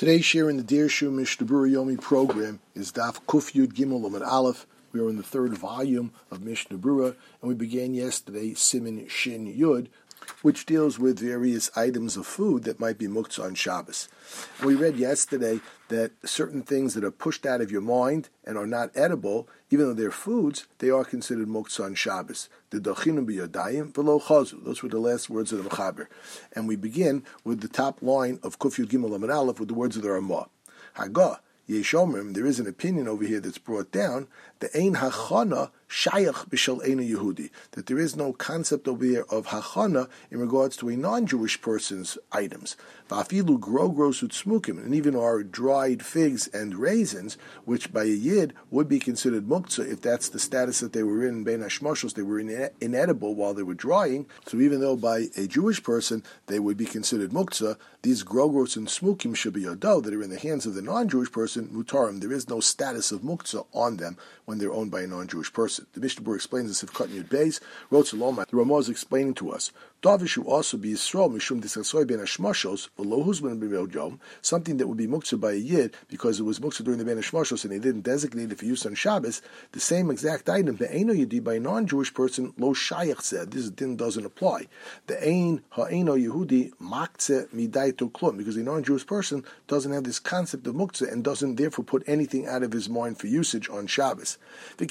Today's share in the Dirshu Mishnah Berurah Yomi program is Daf Kuf Yud Gimel Amud Aleph. We are in the third volume of Mishnah Berurah, and we began yesterday Siman Shin Yud, which deals with various items of food that might be muktzah on Shabbos. And we read yesterday that certain things that are pushed out of your mind and are not edible, even though they're foods, they are considered muktzah on Shabbos. The dochinu b'yadayim v'lo chazu. Those were the last words of the Mechaber. And we begin with the top line of Kuf Yud Gimel Amud Aleph with the words of the Ramah. Hagah. Yeshomrim, there is an opinion over here that's brought down, the ein hachana shayach b'shel ein Yehudi, that there is no concept over here of hachana in regards to a non-Jewish person's items. Va'afilu grogros u'tzmukim, and even our dried figs and raisins, which by a yid would be considered muktzah if that's the status that they were in bein hashmashos, they were inedible while they were drying. So even though by a Jewish person they would be considered muktzah, these grogros and tzmukim should be yodo, that are in the hands of the non-Jewish person, mutarim, there is no status of muktzah on them when they're owned by a non-Jewish person. The Mishnah Berurah explains this if Katan Yud Beis, wrote Saloma. The Ramah is explaining to us, Davishu also be Yisrael, Mishum Disasoy Ben Hashmashos, Velohuzman Ben Yom, something that would be muktzah by a yid because it was muktzah during the Ben Hashmashos and they didn't designate it for use on Shabbos, the same exact item, Be'eno Yedi, by a non-Jewish person, Lo Shayach said, this din doesn't apply. The Ein Ha'eno Yehudi, Maktzeh Midaito Klum, because a non-Jewish person doesn't have this concept of muktzah and doesn't therefore put anything out of his mind for usage on Shabbos. And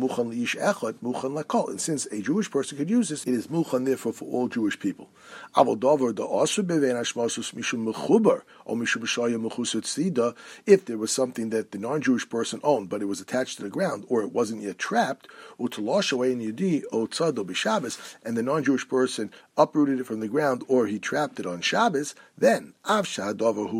since a Jewish person could use this, it is muchan therefore for all Jewish people. If there was something that the non-Jewish person owned, but it was attached to the ground, or it wasn't yet trapped, and the non-Jewish person uprooted it from the ground, or he trapped it on Shabbos, then even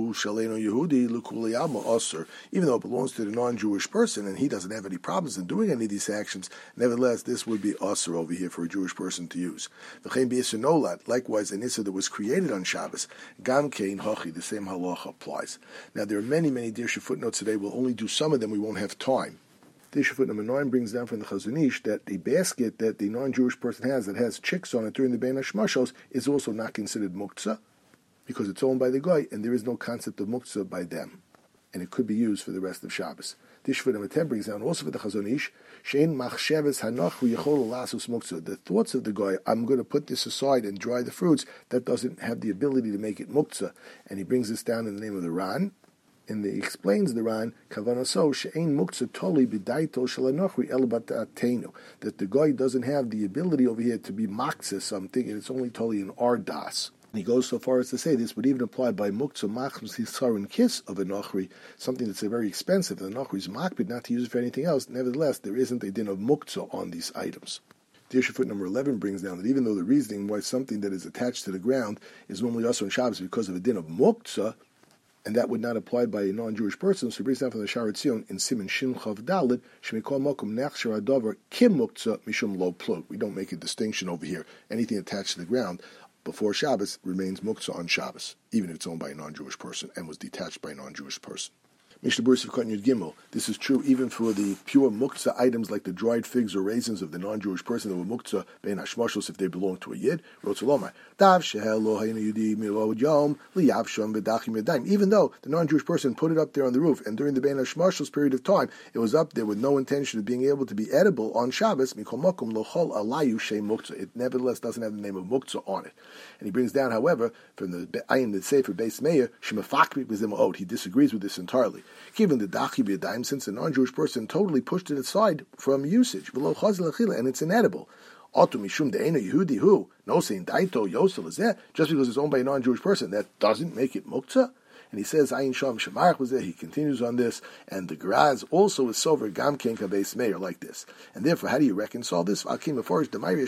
though it belongs to the non-Jewish person and he doesn't have any problems in doing any of these actions, nevertheless this would be usher over here for a Jewish person to use. Likewise, an issa that was created on Shabbos, gam kein hachi, the same halacha applies. Now there are many Dirshu footnotes today. We'll only do some of them. We won't have time. Dirshu footnote number 9 brings down from the Chazon Ish that the basket that the non-Jewish person has that has chicks on it during the Bein Hashmashos is also not considered muktzah because it's owned by the guy and there is no concept of muktzah by them, and it could be used for the rest of Shabbos. Dirshu footnote number 10 brings down also for the Chazon Ish, shein machsheves hanach yechol lasus muktzah. The thoughts of the guy, I'm going to put this aside and dry the fruits, that doesn't have the ability to make it muktzah, and he brings this down in the name of the Ran. And he explains the Ran, Kavanaso, She'ein Muktzah Toli B'daito Shalanachri El Bat'atenu, that the guy doesn't have the ability over here to be makzeh something, and it's only totally an ardas. And he goes so far as to say this would even apply by Muktzah Machmas Hisar and Kiss of a Nachri, something that's very expensive. The Nachri is makbid not to use it for anything else. Nevertheless, there isn't a din of Muktzah on these items. Dirshu footnote number 11 brings down that even though the reasoning why something that is attached to the ground is normally also on Shabbos because of a din of Muktzah, and that would not apply by a non-Jewish person. So he brings down from the Sha'ar Tzion in Siman Shin Chav Dalet, Shemikol Mokum Nachshar Adavar Kim Muktzah Mishum Lo Plug. We don't make a distinction over here. Anything attached to the ground before Shabbos remains muktzah on Shabbos, even if it's owned by a non-Jewish person and was detached by a non-Jewish person. Mishnah Berurah Katan Yud Gimel. This is true even for the pure muktzah items like the dried figs or raisins of the non-Jewish person that were muktzah bein hashmashos if they belong to a yid. Even though the non-Jewish person put it up there on the roof, and during the bein hashmashos period of time, it was up there with no intention of being able to be edible on Shabbos. It nevertheless doesn't have the name of muktzah on it. And he brings down, however, from the Ayin the Sefer Beis Meir, he disagrees with this entirely. Given the dachi b'yadayim, since a non-Jewish person totally pushed it aside from usage, and it's inedible. Yehudi, who no saying daito yosel is there just because it's owned by a non-Jewish person, that doesn't make it muktzah. And he says Ayin Sham Shemarach was there. He continues on this, and the Graz also is sover gam ken kabeis meir like this. And therefore, how do you reconcile this? We're talking about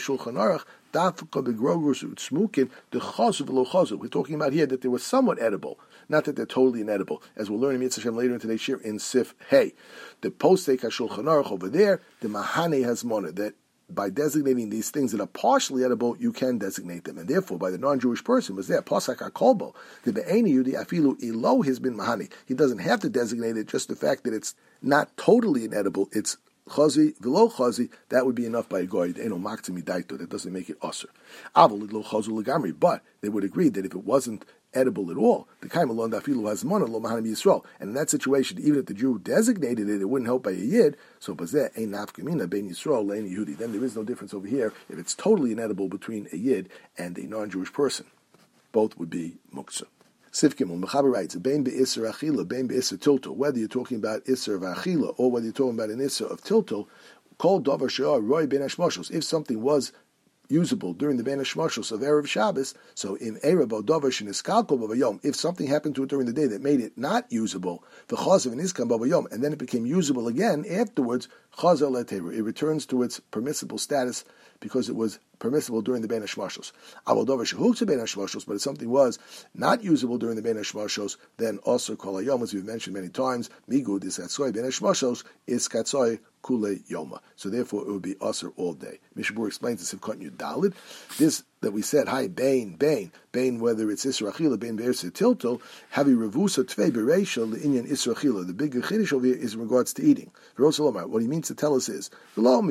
here that they were somewhat edible, not that they're totally inedible, as we'll learn in Mitzvah Hashem later in today's shir in Sif Hey. The Postei HaShulchan Aruch over there, the Mahane Hazmona, that by designating these things that are partially edible, you can designate them. And therefore, by the non-Jewish person, was there, Pasak HaKolbo, the Be'eni Yudi Afilu Ilo has been Mahani. He doesn't have to designate it, just the fact that it's not totally inedible, it's chazi, v'lo chazi, that would be enough by a goy. That doesn't make it usher. But they would agree that if it wasn't edible at all. The kaimalon dafilu hazmana lo mahanim Yisrael. And in that situation, even if the Jew designated it, it wouldn't help by a yid. So bazeh ein nafkamina ben Yisrael lein Yehudi. Then there is no difference over here if it's totally inedible between a yid and a non-Jewish person. Both would be muktzah. Sivkim Mechaber writes, "Bein be'isser achila, bein be'isser tiltul." Whether you're talking about isser of achila or whether you're talking about an isser of tiltul, called davar she'ar roy ben hashmashos. If something was usable during the ben hashmashos of erev Shabbos, so in erev or davar sheniskalkol b'vayom, if something happened to it during the day that made it not usable, v'chazav v'niskam b'vayom, and then it became usable again afterwards, chazav le'teru, it returns to its permissible status because it was permissible during the Ben Hashmashos. Aval davar shehuktzah Ben Hashmashos, but if something was not usable during the Ben Hashmashos, then also kol hayom, as we've mentioned many times, migud is katzoy Ben Hashmashos is katzoy kule yoma. So therefore, it would be aser all day. Mishabur explains this in Katan Yud Daled. This that we said, hi, bain, whether it's Isra Achila, bain be'erse tilto, havi revusa tvei bereisha le'inyan Isra Achila. The bigger chiddush over here is in regards to eating. What he means to tell us is, not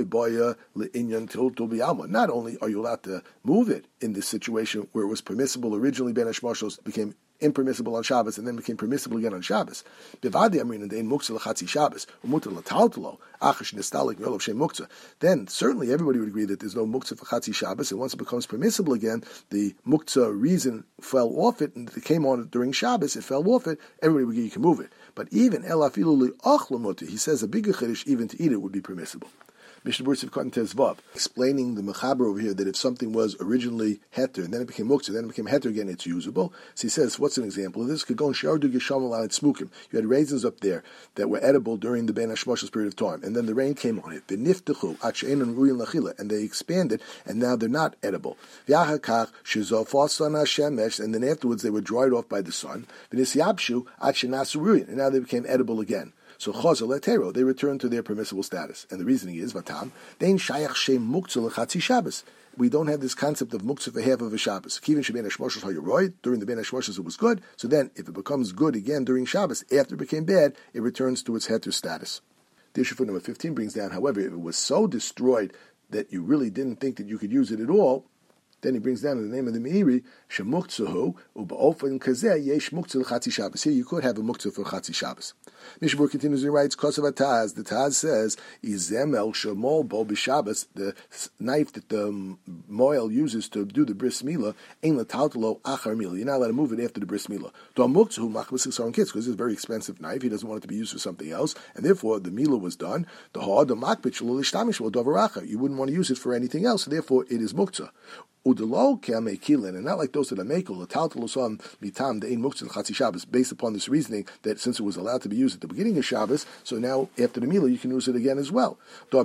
only are you allowed to move it in this situation where it was permissible originally, Ben Hashmashos became impermissible on Shabbos and then became permissible again on Shabbos. Then certainly everybody would agree that there's no muktzah for Chatzi Shabbos, and once it becomes permissible again, the muktzah reason fell off it, and it came on it during Shabbos, it fell off it, everybody would agree you can move it. But even El Afilu Li'ach, he says a bigger chiddush, even to eat it would be permissible. Mishnah Berurah Katan Tezvav, explaining the mechaber over here that if something was originally heter and then it became muktzah, then it became heter again, it's usable. So he says, what's an example of this? You had raisins up there that were edible during the Ben Hashmashos period of time, and then the rain came on it. And they expanded, and now they're not edible. And then afterwards they were dried off by the sun. And now they became edible again. So chazal letero, they return to their permissible status, and the reasoning is vatam dein shayach shem muktzah lechatzi Shabbos. We don't have this concept of muktzah for half of a Shabbos. Kivin sheben hashmashos hayaroid, during the ben hashmashos it was good. So then, if it becomes good again during Shabbos, after it became bad, it returns to its heter status. The issue for number 15 brings down, however, if it was so destroyed that you really didn't think that you could use it at all, then he brings down in the name of the Meiri, Shemuktzah u'ba'ofen kazeh yesh muktzah l'chatzi Shabbos. Here you could have a muktzah for chatzi Shabbos. Mishnah Berurah continues and writes, Kosav Taz, the Taz says, Izemel shemol bo b'Shabbos, the knife that the moel uses to do the bris milah, ein l'taltalo achar milah. You're not allowed to move it after the bris milah. Do muktzah hu machbis kisaron kids, because it's a very expensive knife. He doesn't want it to be used for something else, and therefore the milah was done. The makbit shelo l'shtamish lo davar achar. You wouldn't want to use it for anything else, so therefore it is muktzah. Udelo ke'amei kilin, and not like those that are mekel, l'taltalosan mitam de'ein muktzah l'chatzi Shabbos, based upon this reasoning that since it was allowed to be used at the beginning of Shabbos, so now after the milah you can use it again as well. Because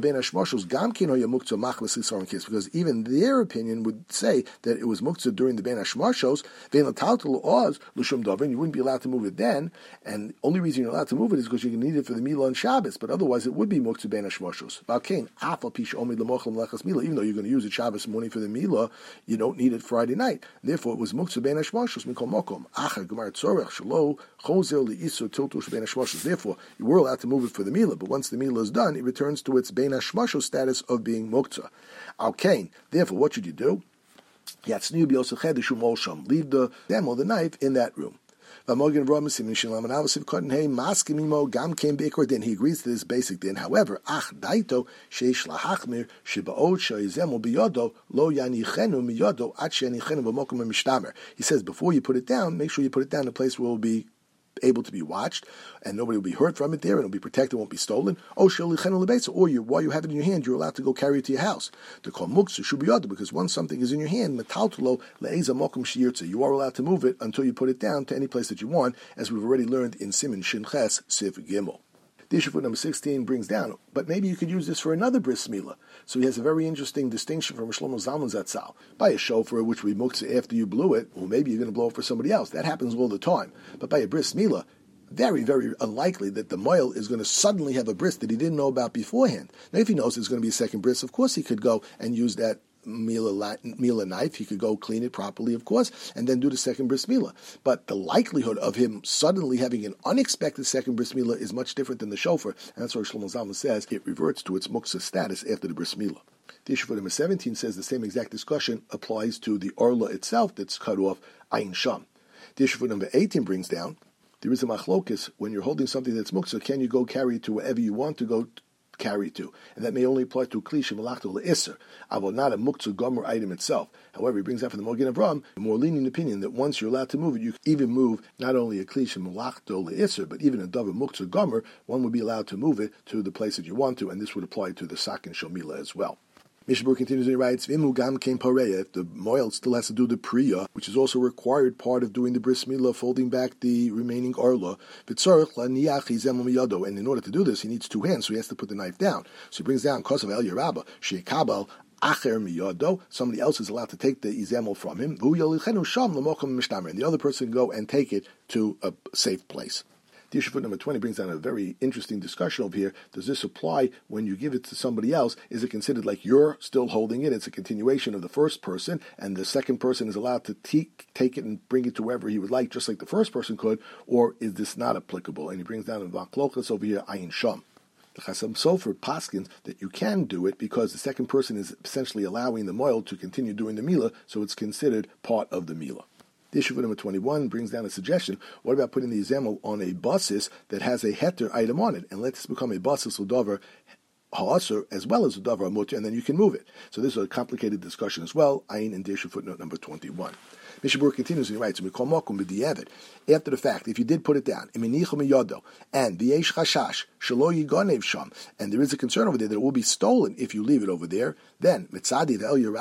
even their opinion would say that it was muktzah during the ben hashmashos, and you wouldn't be allowed to move it then, and the only reason you're allowed to move it is because you can need it for the milah on Shabbos, but otherwise it would be muktzah ben hashmashos. Even though you're going to use it Shabbos morning for the milah, you don't need it Friday night. Therefore, it was muktzah ben hashmashos mikol mokom. Therefore, you were allowed to move it for the milah, but once the milah is done, it returns to its ben hashmashos status of being muktzah. Alkain. Therefore, what should you do? Leave the demo, the knife, in that room. Then he agrees to this basic din. However, he says before you put it down, make sure you put it down in a place where it will be able to be watched, and nobody will be hurt from it there, and it'll be protected, won't be stolen. Or while you have it in your hand, you're allowed to go carry it to your house. To call muktzah shubiyada, because once something is in your hand, you are allowed to move it until you put it down to any place that you want, as we've already learned in Siman Shin Ches Sif Gimel. The issue for number 16 brings down, but maybe you could use this for another bris milah. So he has a very interesting distinction from Shlomo Zalman Zatzal. By a shofar, which we muktzah after you blew it, well, maybe you're going to blow it for somebody else. That happens all the time. But by a bris milah, very, very unlikely that the moel is going to suddenly have a bris that he didn't know about beforehand. Now, if he knows there's going to be a second bris, of course he could go and use that milah knife. He could go clean it properly, of course, and then do the second bris milah. But the likelihood of him suddenly having an unexpected second bris milah is much different than the shofar, and that's why Shlomo Zalman says it reverts to its muktzah status after the bris milah. The issue for number 17 says the same exact discussion applies to the orla itself that's cut off, ayin sham. The issue number 18 brings down, there is a machlokis, when you're holding something that's muktzah, can you go carry it to wherever you want to go carry to? And that may only apply to kli shemalachto le'isser, but not a muktzah gomer item itself. However, he brings out from the Mogen Avram a more lenient opinion that once you're allowed to move it, you can even move not only a kli shemalachto le'isser, but even a davar muktzah gomer, one would be allowed to move it to the place that you want to, and this would apply to the sakin shomila as well. Mishabur continues and he writes, if the moil still has to do the priya, which is also a required part of doing the bris milah, folding back the remaining arla, and in order to do this, he needs two hands, so he has to put the knife down. So he brings down kosav el yarabba, sheikabel acher miyado, somebody else is allowed to take the izemel from him, and the other person can go and take it to a safe place. The issue number 20 brings down a very interesting discussion over here. Does this apply when you give it to somebody else? Is it considered like you're still holding it? It's a continuation of the first person, and the second person is allowed to take it and bring it to wherever he would like, just like the first person could, or is this not applicable? And he brings down a vaklokas over here, ayin sham. The Chasam Sofer paskins that you can do it because the second person is essentially allowing the moil to continue doing the milah, so it's considered part of the milah. The issue for number 21 brings down a suggestion. What about putting the zemel on a basis that has a heter item on it, and let this become a basis l'davar ha'asur as well as l'davar mutter, and then you can move it. So this is a complicated discussion as well. Ayin and issue footnote number 21. Mishabur continues and he writes, after the fact, if you did put it down, and there is a concern over there that it will be stolen if you leave it over there, then then you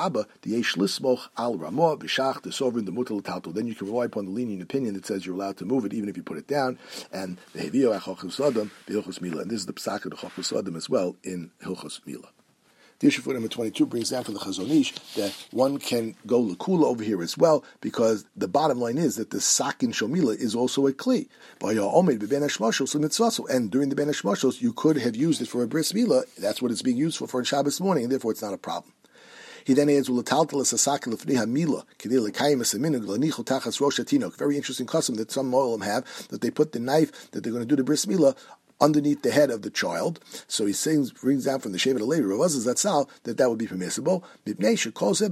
can rely upon the lenient opinion that says you're allowed to move it even if you put it down, and this is the psak of the Chachmas Adam as well in Hilchos Milah. The issue for number 22 brings down from the Chazon Ish that one can go l'kula over here as well, because the bottom line is that the sakin shomila is also a kli. And during the Ben Hashmashos, you could have used it for a bris milah. That's what it's being used for on Shabbos morning, and therefore it's not a problem. He then adds, very interesting custom that some Mo'olim have, that they put the knife that they're going to do the bris milah underneath the head of the child. So he brings down from the Shevet HaLevi, Rav Azaz Zatzal, that would be permissible. That's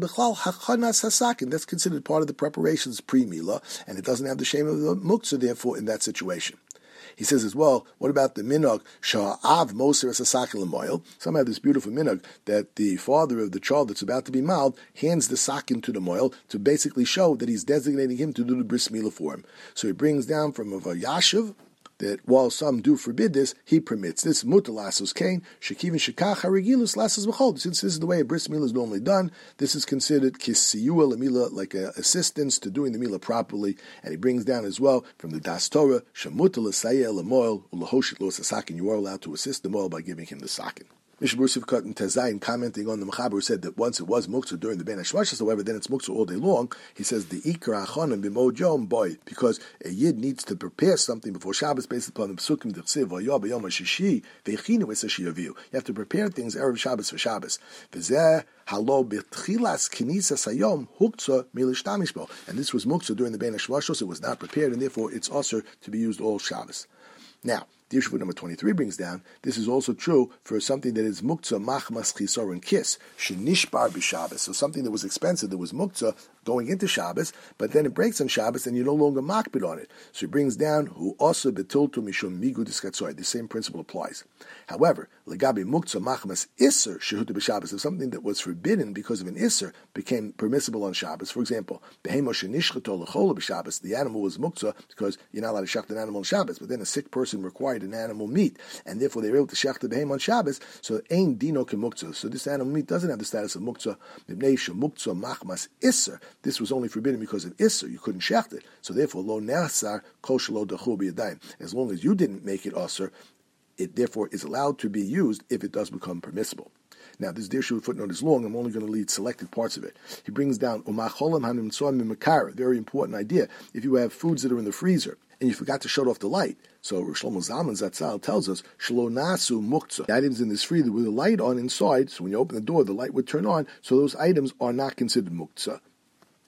considered part of the preparations pre-milah, and it doesn't have the shame of the muktzah, therefore, in that situation. He says as well, what about the minog sha'av moser es hasakin l'moil? Some have this beautiful minog that the father of the child that's about to be mild hands the sakin to the moil to basically show that he's designating him to do the bris milah for him. So he brings down from a yashiv that while some do forbid this, he permits this. Mutal lasos kain shekivin shekach harigilus lasos b'chol. Since this is the way a bris milah is normally done, this is considered kisiyua l'milah, like an assistance to doing the milah properly. And he brings down as well from the Das Torah shemutal l'sayeh l'moil u'lahoshit lo sakin. You are allowed to assist the moil by giving him the sakin. Mishabur Sivkat and Tezayin, commenting on the Mechaber, said that once it was muktzah during the Ben Hashmashos, however, then it's muktzah all day long. He says the Ikar Achonim b'Mod Yom boy, because a Yid needs to prepare something before Shabbos based upon the Pesukim D'chsiv V'Yah B'Yom HaShishi V'Echinu V'Sashiyaviu. You have to prepare things erev Shabbos for Shabbos. V'Zeh Halo B'Tchilas Knisas Hayom Huktzah Milishtamishbo. And this was muktzah during the Ben Hashmashos. It was not prepared, and therefore it's also to be used all Shabbos. Now, the issue number 23 brings down, this is also true for something that is muktzah machmas chisor and kiss, shenishbar b'Shabbos. So something that was expensive, that was muktzah going into Shabbos, but then it breaks on Shabbos and you're no longer makbid on it. So he brings down, hu also betultu mishum migu diskatzoy. The same principle applies. However, legabi muktzah machmas isser shehuta b'Shabbos, if something that was forbidden because of an isser became permissible on Shabbos. For example, behemo shenishchato l'chola b'Shabbos, the animal was muktzah because you're not allowed to shecht an animal on Shabbos, but then a sick person required an animal meat, and therefore they were able to shecht the behem on Shabbos, so ein dino kemuktzah. So this animal meat doesn't have the status of muktzah. Mibnei shemuktzah machmas isser. This was only forbidden because of isser. You couldn't shecht it. So therefore, lo ne'asar kol shelo dachu b'yadayim. As long as you didn't make it asser, it therefore is allowed to be used if it does become permissible. Now, this Dirshu footnote is long. I'm only going to read selected parts of it. He brings down umacholam hanimtsoim mimekara. Very important idea. If you have foods that are in the freezer and you forgot to shut off the light, so Shlomo Zalman Zatzal tells us shelo nasu muktzah. The items in this freezer with the light on inside, so when you open the door, the light would turn on. So those items are not considered muktzah.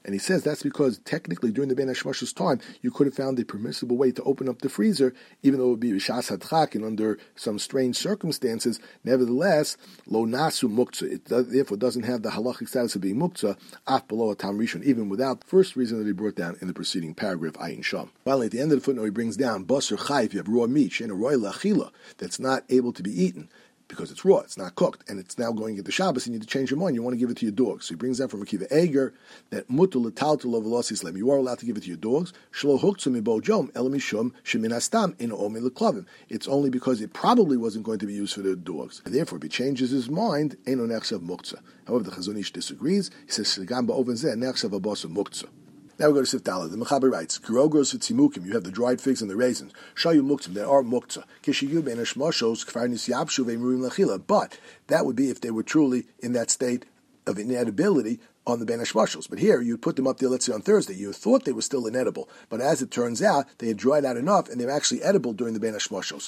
And he says that's because technically during the Ben Hashmashos time, you could have found a permissible way to open up the freezer, even though it would be B'shas Hadchak and under some strange circumstances. Nevertheless, lo nasu muktzah. It therefore doesn't have the halachic status of being muktzah, af below a tam rishon, even without the first reason that he brought down in the preceding paragraph, ayin sham. Finally, at the end of the footnote, he brings down basar chai, if you have raw meat, and a roy lachila, that's not able to be eaten, because it's raw, it's not cooked, and it's now going into Shabbos, and you need to change your mind, you want to give it to your dogs. So he brings down from Akiva Eger that mutul l'taltul lovelos islam. You are allowed to give it to your dogs. Shlo huktzum mibo jom el mishum shemin astam in omi l'klavim. It's only because it probably wasn't going to be used for the dogs. Therefore, if he changes his mind, eino nechshav muktzah. However, the Chazon Ish disagrees. He says shigam ba'oven zeh nechshav abasa muktzah. Now we go to Sif Daled. The Mechaber writes, Grogros v'tzimukim, you have the dried figs and the raisins. Shayu muktzim, they are muktzah. Kishiyu ben hashmoshos kfar nisyabshu ve'murim lachila. But that would be if they were truly in that state of inedibility on the Ben Hashmashos. But here, you put them up there, let's say on Thursday. You thought they were still inedible. But as it turns out, they had dried out enough, and they're actually edible during the Ben Hashmashos.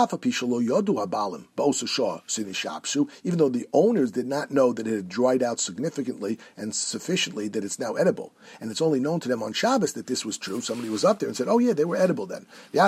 So, even though the owners did not know that it had dried out significantly and sufficiently that it's now edible, and it's only known to them on Shabbos that this was true, somebody was up there and said, oh yeah, they were edible then.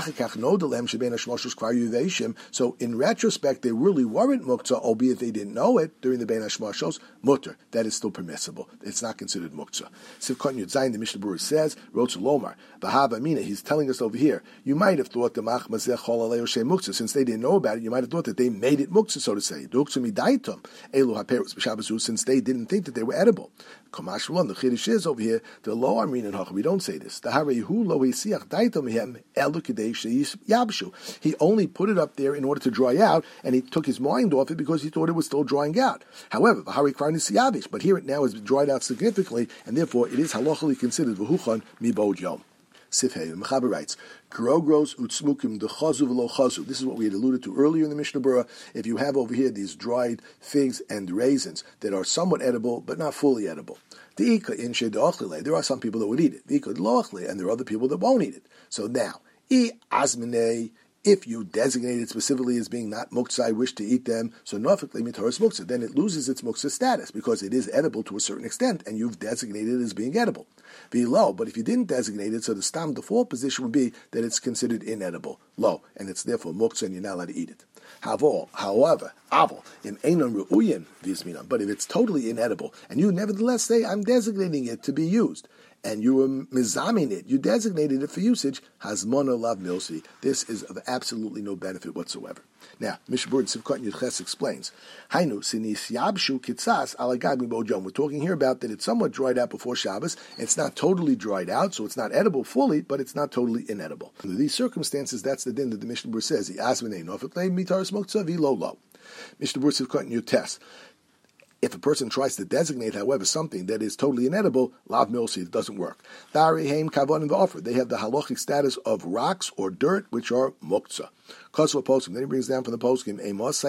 So, in retrospect, they really weren't muktzah, albeit they didn't know it during the Ben Hashmashos, mutter. That is still permissible. It's not considered muktzah. Sivkot Yud Zayin, the Mishnah Berurah says, Rotzu Lomar, Bahava Mina, he's telling us over here, you might have thought the Machmazeh Chol Alei Oshe muktzah, since they didn't know about it, you might have thought that they made it muktzah, so to say. Duktzum Idaitum, Elu HaPerus B'Shabbasu, since they didn't think that they were edible. Kamash Shalom, the Chiddush is over here, the Lo Amrin and Hach, we don't say this. The Harehu Lo Esiach Daitum Hem Elu Kadei Sheis Yabshu. He only put it up there in order to dry out, and he took his mind off it because he thought it was still drying out. However, the Hari Kvar Nisyavish, but here it now has been dried out significantly, and therefore it is halachically considered v'huchan mibod yom. Sifhei, the Mechaber writes, Grogros utzmukim dechazu v'lo chazu. This is what we had alluded to earlier in the Mishnah Berurah. If you have over here these dried figs and raisins that are somewhat edible, but not fully edible. There are some people that would eat it. And there are other people that won't eat it. So now, if you designate it specifically as being not muktzah, I wish to eat them, so nofikli mitaros muktzah, then it loses its muktzah status because it is edible to a certain extent, and you've designated it as being edible. Low, but if you didn't designate it, so the stam default position would be that it's considered inedible, low, and it's therefore muktzah, and you're not allowed to eat it. However, im einon ru'uyin v'yisminan, but if it's totally inedible, and you nevertheless say, I'm designating it to be used, and you were mizamin it, you designated it for usage, hazmona lav milsi. This is of absolutely no benefit whatsoever. Now, Mishnah Berurah Sivkot Yud Ches explains, Hainu sinis yabshu kitzas alagag mibod yom. We're talking here about that it's somewhat dried out before Shabbos. It's not totally dried out, so it's not edible fully, but it's not totally inedible. Under these circumstances, that's the din that the Mishnah Berurah says. Mishnah Berurah Sivkot Yud Tes. If a person tries to designate, however, something that is totally inedible, lav milsi, it doesn't work. They have the halachic status of rocks or dirt, which are muktzah. Then he brings down from the poskim,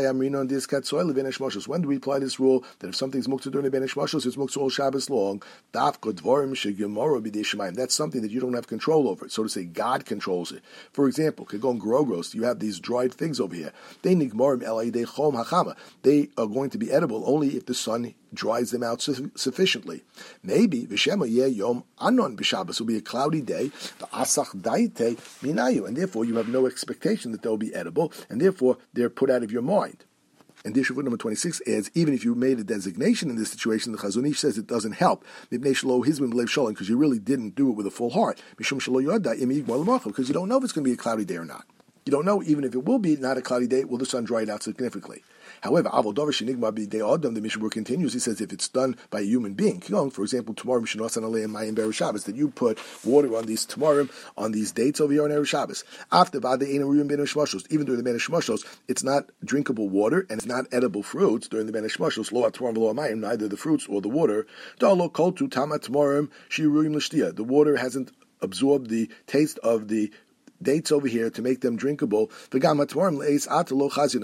when do we apply this rule that if something's muktzah during the Ben Hashmashos, it's muktzah all Shabbos long? That's something that you don't have control over. So to say, God controls it. For example, Kagon Grogros, you have these dried figs over here. They are going to be edible only if the sun dries them out sufficiently. Maybe Vishema Yom Anon B'Shabbos will be a cloudy day, and therefore you have no expectation that they'll be edible, and therefore they're put out of your mind. And Dishuvut number 26 adds, even if you made a designation in this situation, the Chazon Ish says it doesn't help, because you really didn't do it with a full heart, because you don't know if it's going to be a cloudy day or not. You don't know, even if it will be not a cloudy day, will the sun dry it out significantly? However, the Mishnah Berurah continues, he says if it's done by a human being, for example, tomorrow that you put water on these tomorrow, on these dates over here on Erev Shabbos. After even during the Ben Hashmashos, it's not drinkable water and it's not edible fruits during the Ben Hashmashos, neither the fruits or the water. The water hasn't absorbed the taste of the dates over here to make them drinkable. And likewise,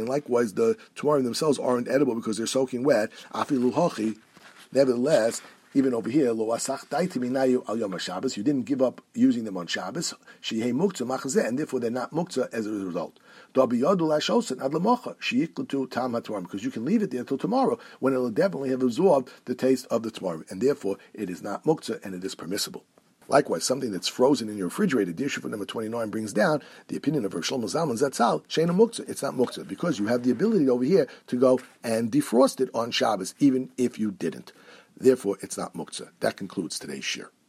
the tamarim themselves aren't edible because they're soaking wet. Nevertheless, Even over here, lo asach daiti minayu al yom Shabbos, you didn't give up using them on Shabbos, shehei muktzah machazeh, and therefore they're not muktzah as a result. Because you can leave it there till tomorrow, when it will definitely have absorbed the taste of the tamarim, and therefore it is not muktzah and it is permissible. Likewise, something that's frozen in your refrigerator, Dirshu number 29 brings down the opinion of Rav Shlomo Zalman Zatzal, Sheina Muktzah. It's not Muktzah, because you have the ability over here to go and defrost it on Shabbos, even if you didn't. Therefore, it's not Muktzah. That concludes today's shir.